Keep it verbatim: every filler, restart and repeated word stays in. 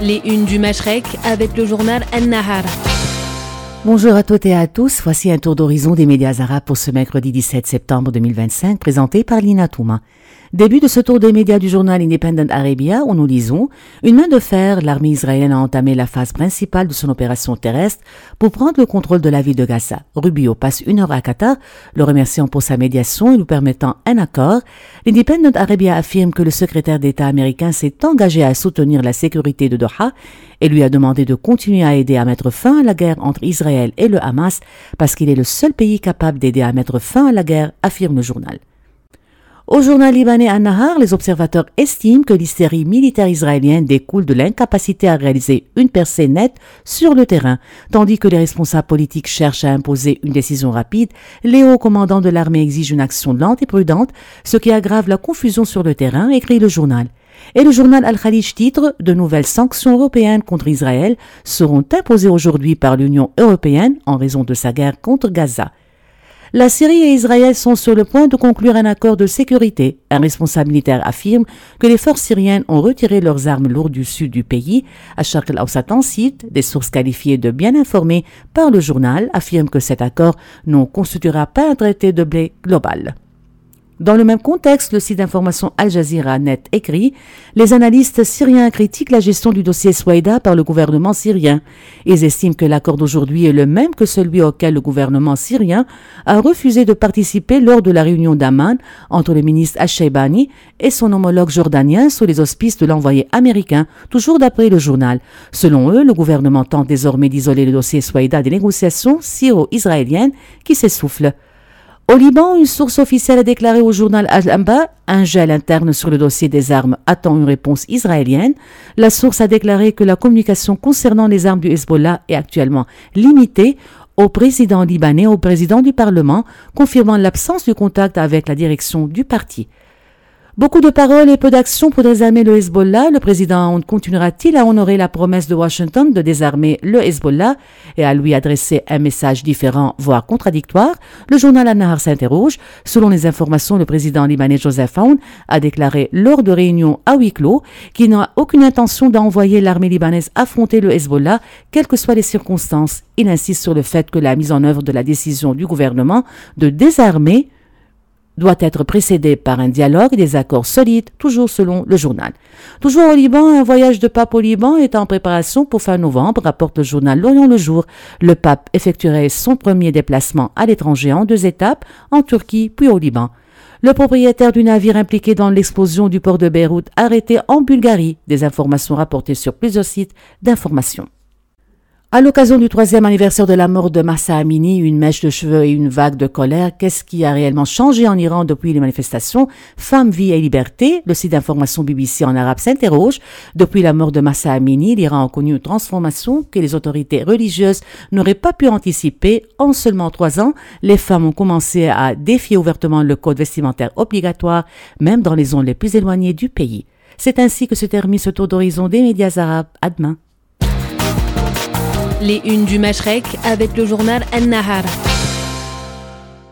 Les unes du Mashrek avec le journal An-Nahar. Bonjour à toutes et à tous, voici un tour d'horizon des médias arabes pour ce mercredi dix-sept septembre deux mille vingt-cinq, présenté par Lina Touma. Début de ce tour des médias du journal Independent Arabia où nous lisons « Une main de fer, l'armée israélienne a entamé la phase principale de son opération terrestre pour prendre le contrôle de la ville de Gaza. Rubio passe une heure à Qatar, le remerciant pour sa médiation et lui permettant un accord. L'Independent Arabia affirme que le secrétaire d'État américain s'est engagé à soutenir la sécurité de Doha et lui a demandé de continuer à aider à mettre fin à la guerre entre Israël et le Hamas parce qu'il est le seul pays capable d'aider à mettre fin à la guerre, affirme le journal. Au journal libanais An-Nahar, les observateurs estiment que l'hystérie militaire israélienne découle de l'incapacité à réaliser une percée nette sur le terrain, tandis que les responsables politiques cherchent à imposer une décision rapide. Les hauts commandants de l'armée exigent une action lente et prudente, ce qui aggrave la confusion sur le terrain, écrit le journal. Et le journal Al-Khalij titre « De nouvelles sanctions européennes contre Israël seront imposées aujourd'hui par l'Union européenne en raison de sa guerre contre Gaza ». La Syrie et Israël sont sur le point de conclure un accord de sécurité. Un responsable militaire affirme que les forces syriennes ont retiré leurs armes lourdes du sud du pays. Asharq al-Awsat en cite des sources qualifiées de bien informées par le journal affirment que cet accord ne constituera pas un traité de blé global. Dans le même contexte, le site d'information Al Jazeera Net écrit « Les analystes syriens critiquent la gestion du dossier Souaïda par le gouvernement syrien. Ils estiment que l'accord d'aujourd'hui est le même que celui auquel le gouvernement syrien a refusé de participer lors de la réunion d'Amman entre le ministre Al-Shaibani et son homologue jordanien sous les auspices de l'envoyé américain, toujours d'après le journal. Selon eux, le gouvernement tente désormais d'isoler le dossier Souaïda des négociations syro-israéliennes qui s'essoufflent. Au Liban, une source officielle a déclaré au journal Al-Anba un gel interne sur le dossier des armes attend une réponse israélienne. La source a déclaré que la communication concernant les armes du Hezbollah est actuellement limitée au président libanais, au président du Parlement, confirmant l'absence de contact avec la direction du parti. Beaucoup de paroles et peu d'actions pour désarmer le Hezbollah. Le président continuera-t-il à honorer la promesse de Washington de désarmer le Hezbollah et à lui adresser un message différent, voire contradictoire? Le journal An-Nahar s'interroge. Selon les informations, le président libanais Joseph Aoun a déclaré lors de réunions à huis clos qu'il n'a aucune intention d'envoyer l'armée libanaise affronter le Hezbollah, quelles que soient les circonstances. Il insiste sur le fait que la mise en œuvre de la décision du gouvernement de désarmer doit être précédé par un dialogue et des accords solides, toujours selon le journal. Toujours au Liban, un voyage de pape au Liban est en préparation pour fin novembre, rapporte le journal L'Orient le Jour. Le pape effectuerait son premier déplacement à l'étranger en deux étapes, en Turquie puis au Liban. Le propriétaire du navire impliqué dans l'explosion du port de Beyrouth arrêté en Bulgarie. Des informations rapportées sur plusieurs sites d'information. À l'occasion du troisième anniversaire de la mort de Mahsa Amini, une mèche de cheveux et une vague de colère, qu'est-ce qui a réellement changé en Iran depuis les manifestations? Femmes, vie et liberté, le site d'information B B C en arabe s'interroge. Depuis la mort de Mahsa Amini, l'Iran a connu une transformation que les autorités religieuses n'auraient pas pu anticiper. En seulement trois ans, les femmes ont commencé à défier ouvertement le code vestimentaire obligatoire, même dans les zones les plus éloignées du pays. C'est ainsi que se termine ce tour d'horizon des médias arabes. À demain. Les unes du Mashrek avec le journal An-Nahar.